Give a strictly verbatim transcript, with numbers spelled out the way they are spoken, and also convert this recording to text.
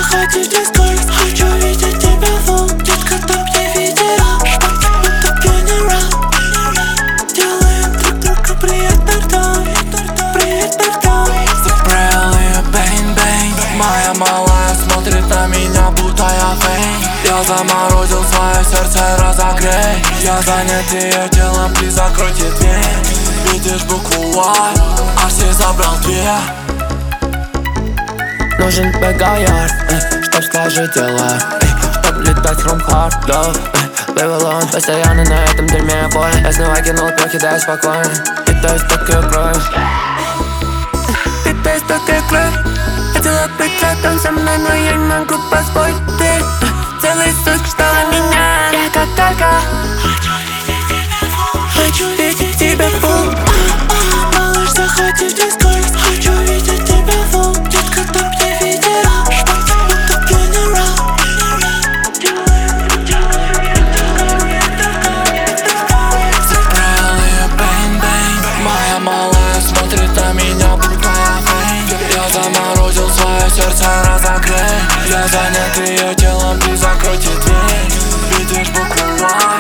заходить в скорость. Хочу видеть тебя фул, детка, топ не видела. Будто генерал. Делаем друг другу приятно ртом. Привет, пардон. Запрел ее бейн-бейн. Моя малая смотрит на меня, будто я фейн. Я заморозил свое сердце, разогрей. Я занят ее телом, ты закройте дверь. Видишь букву Y, а все забрал две. Нужен бегаяр, э, чтоб скажи дела, э, чтоб летать хром-хард, лов, э, Левелон, постоянно на этом дерьме боль. Я снова кинул пёк, кидаю спокойно. Питаюсь такой кровью, питаюсь такой кровью. Хотела быть рядом со мной, но я не могу позволить. Ты э, целый сутки ждала меня. Я как только Хочу видеть тебя фул. Малыш, заходи в скорость. Хочу видеть тебя фул. Детка, топ не видела. Будто генерал. Запрел ее бейн-бейн. Моя малая смотрит на меня, будто я фейн. Я заморозил свое сердце, разогрей. Я занят ее телом, ты закройте дверь. Видишь букву Y,